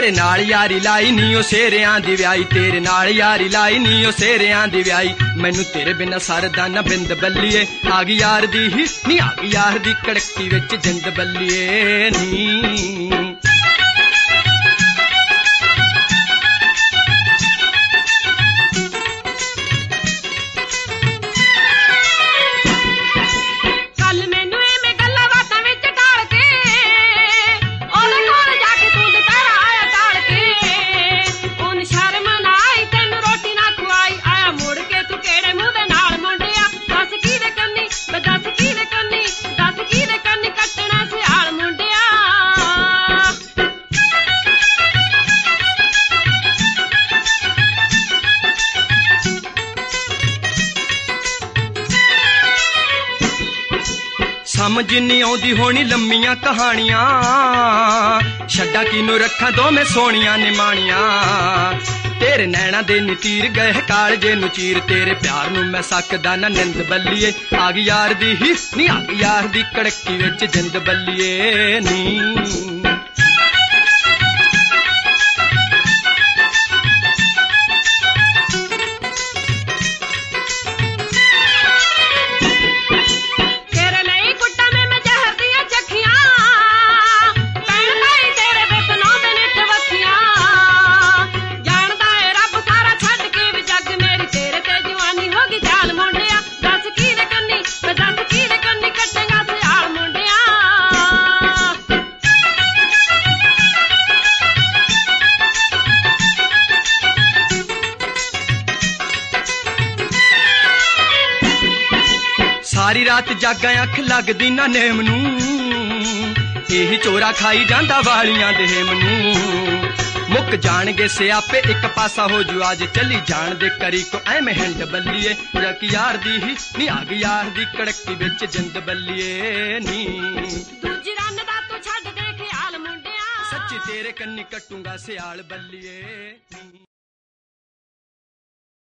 तेरे नाल यारी लाई नी ओ सेरियां दी व्याई, तेरे नाल यारी लाई नी ओ सेरियां दी व्याई। मैनू तेरे बिना सरदा ना बिंद बल्लिए, आ गई यार दी ही नी आ गई यार दी कड़की विच जिंद बल्लिए नी। समझ नहीं आउंदी होनी लम्मियां कहानियां, छड्डा किनू रखा दो मैं सोनिया निमानियां। तेरे नैना दे नीतीर गए कालजे नू चीर, तेरे प्यार नू मैं सकदा ना निंद बल्लिए, आ गई यार दी ही नी आ गई यार दी कड़की विच जिंद बल्लिए नी। सारी रात जागा अख लगदी ना नेम नू, यही चोरा खाई जांदा वालियां दे हेम नू। मुक जाणगे सियापे एक पासा हो जू, आज चली जान दे करी को ऐवें हिंड बल्लिए, रख यार दी ही नी आ गई यार दी कड़की विच जिंद बल्लिए नी। दूजी रन दा तू छड्ड दे ख्याल मुंडिया, सच्ची तेरे कन्नी कट्टूंगा सियाल बल्लिए नी।